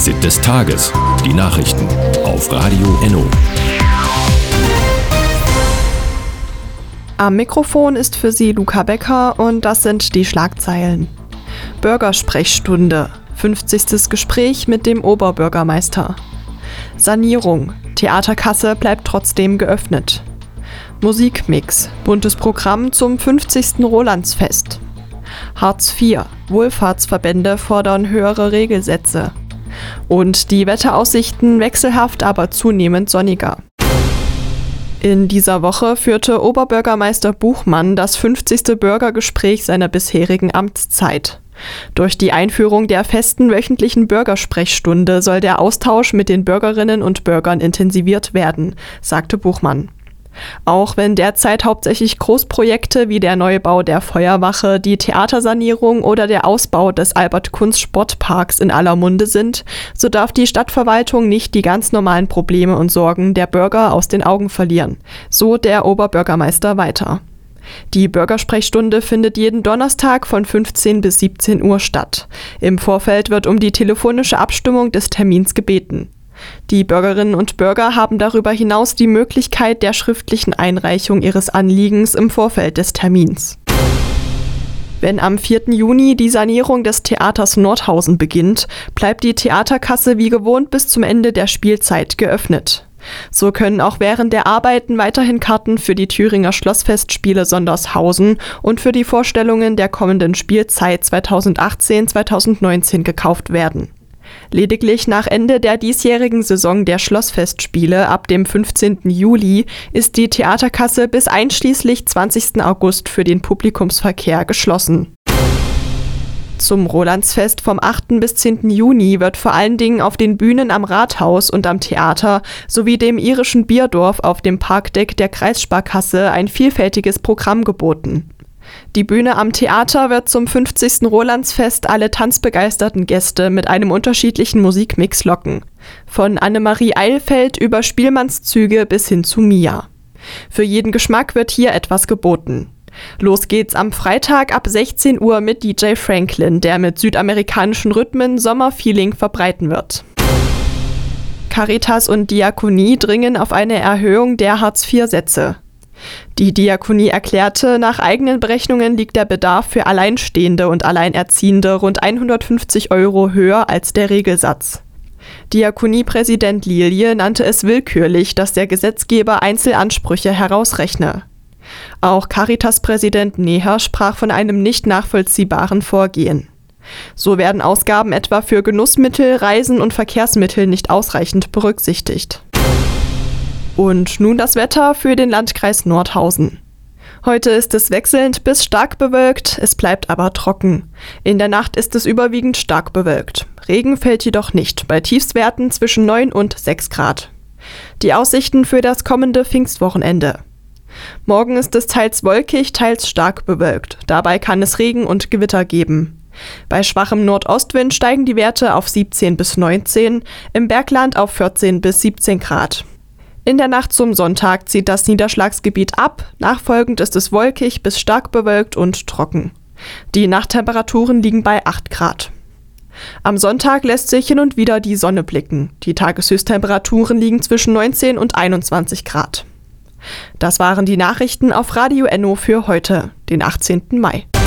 Fazit des Tages. Die Nachrichten auf Radio Enno. Am Mikrofon ist für Sie Luca Becker und das sind die Schlagzeilen. Bürgersprechstunde. 50. Gespräch mit dem Oberbürgermeister. Sanierung. Theaterkasse bleibt trotzdem geöffnet. Musikmix. Buntes Programm zum 50. Rolandsfest. Hartz IV. Wohlfahrtsverbände fordern höhere Regelsätze. Und die Wetteraussichten wechselhaft, aber zunehmend sonniger. In dieser Woche führte Oberbürgermeister Buchmann das 50. Bürgergespräch seiner bisherigen Amtszeit. Durch die Einführung der festen wöchentlichen Bürgersprechstunde soll der Austausch mit den Bürgerinnen und Bürgern intensiviert werden, sagte Buchmann. Auch wenn derzeit hauptsächlich Großprojekte wie der Neubau der Feuerwache, die Theatersanierung oder der Ausbau des Albert-Kunst-Sportparks in aller Munde sind, so darf die Stadtverwaltung nicht die ganz normalen Probleme und Sorgen der Bürger aus den Augen verlieren, so der Oberbürgermeister weiter. Die Bürgersprechstunde findet jeden Donnerstag von 15 bis 17 Uhr statt. Im Vorfeld wird um die telefonische Abstimmung des Termins gebeten. Die Bürgerinnen und Bürger haben darüber hinaus die Möglichkeit der schriftlichen Einreichung ihres Anliegens im Vorfeld des Termins. Wenn am 4. Juni die Sanierung des Theaters Nordhausen beginnt, bleibt die Theaterkasse wie gewohnt bis zum Ende der Spielzeit geöffnet. So können auch während der Arbeiten weiterhin Karten für die Thüringer Schlossfestspiele Sondershausen und für die Vorstellungen der kommenden Spielzeit 2018-2019 gekauft werden. Lediglich nach Ende der diesjährigen Saison der Schlossfestspiele ab dem 15. Juli ist die Theaterkasse bis einschließlich 20. August für den Publikumsverkehr geschlossen. Zum Rolandsfest vom 8. bis 10. Juni wird vor allen Dingen auf den Bühnen am Rathaus und am Theater sowie dem irischen Bierdorf auf dem Parkdeck der Kreissparkasse ein vielfältiges Programm geboten. Die Bühne am Theater wird zum 50. Rolandsfest alle tanzbegeisterten Gäste mit einem unterschiedlichen Musikmix locken. Von Annemarie Eilfeld über Spielmannszüge bis hin zu Mia. Für jeden Geschmack wird hier etwas geboten. Los geht's am Freitag ab 16 Uhr mit DJ Franklin, der mit südamerikanischen Rhythmen Sommerfeeling verbreiten wird. Caritas und Diakonie dringen auf eine Erhöhung der Hartz-IV-Sätze. Die Diakonie erklärte, nach eigenen Berechnungen liegt der Bedarf für Alleinstehende und Alleinerziehende rund 150 € höher als der Regelsatz. Diakoniepräsident Lilie nannte es willkürlich, dass der Gesetzgeber Einzelansprüche herausrechne. Auch Caritas-Präsident Neher sprach von einem nicht nachvollziehbaren Vorgehen. So werden Ausgaben etwa für Genussmittel, Reisen und Verkehrsmittel nicht ausreichend berücksichtigt. Und nun das Wetter für den Landkreis Nordhausen. Heute ist es wechselnd bis stark bewölkt, es bleibt aber trocken. In der Nacht ist es überwiegend stark bewölkt. Regen fällt jedoch nicht, bei Tiefstwerten zwischen 9 und 6 Grad. Die Aussichten für das kommende Pfingstwochenende. Morgen ist es teils wolkig, teils stark bewölkt. Dabei kann es Regen und Gewitter geben. Bei schwachem Nordostwind steigen die Werte auf 17 bis 19, im Bergland auf 14 bis 17 Grad. In der Nacht zum Sonntag zieht das Niederschlagsgebiet ab, nachfolgend ist es wolkig bis stark bewölkt und trocken. Die Nachttemperaturen liegen bei 8 Grad. Am Sonntag lässt sich hin und wieder die Sonne blicken. Die Tageshöchsttemperaturen liegen zwischen 19 und 21 Grad. Das waren die Nachrichten auf Radio Enno für heute, den 18. Mai.